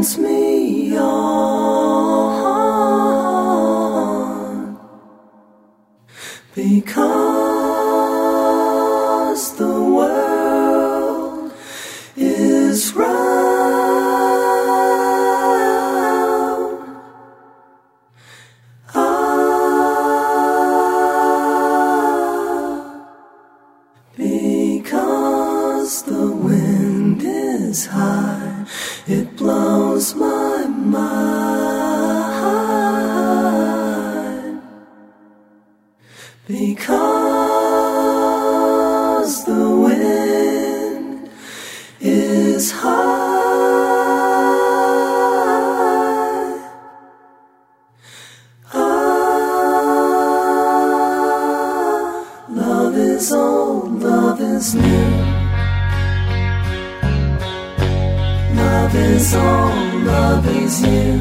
turns me on, because the world is round. Because the wind is high, it blows my mind. Because the wind is high, love is old, love is new. Love is all, love is you.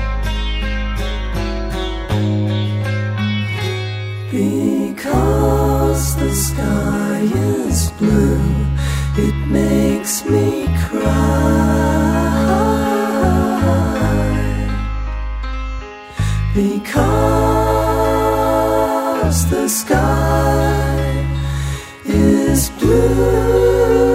Because the sky is blue, it makes me cry. Because the sky is blue,